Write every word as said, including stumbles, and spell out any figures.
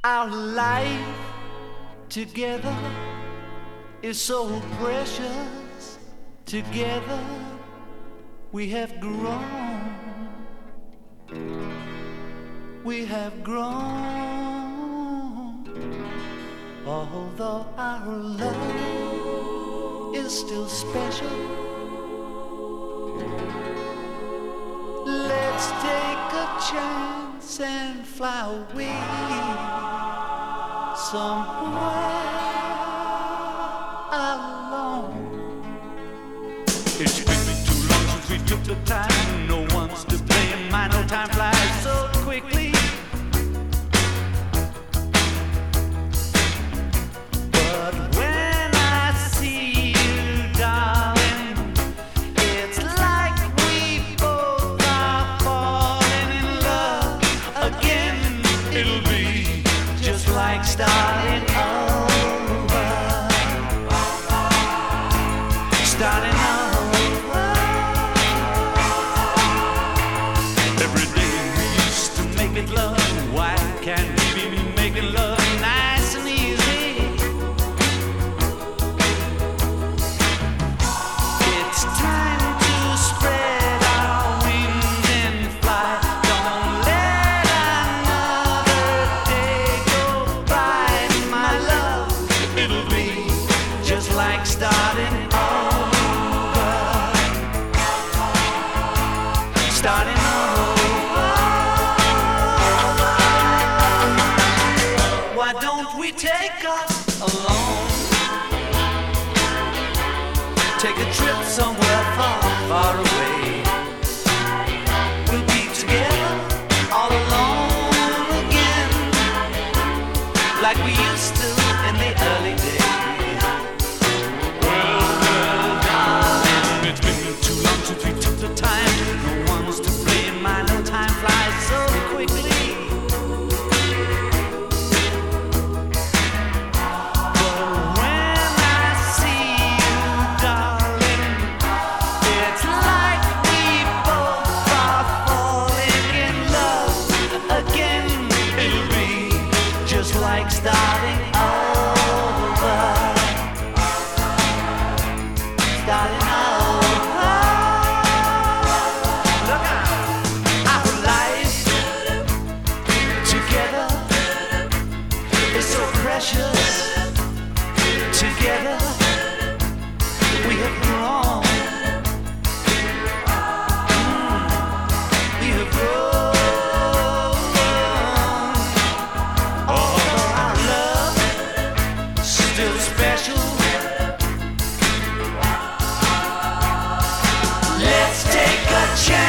Our life together is so precious. Together we have grown. We have grown. Although our love is still special, let's take a chance and fly away somewhere alone. It's been too long since we took the time. No one's to blame. My no time flies so quickly. But when I see you, darling, it's like we both are falling in love again. It'll be just like starting over. Starting over. Every day we used to make it love. Why can't we be making love nice and easy? It's time to spread our wings and fly. Don't let another day go by, my love. It'll be just like starting over. Starting over. Why don't we take us alone? Take a trip somewhere far, far away. We'll be together all alone again, like we used to in the early days. Well, well, darling, it's been too long since we took the time. No one's to blame. My no time flies so quickly. But when I see you, darling, it's like we both are falling in love again. It'll be just like starting over. Starting over. Look out. Our life together is so precious. Together we have grown. We have grown. Although our love still special, let's take a chance.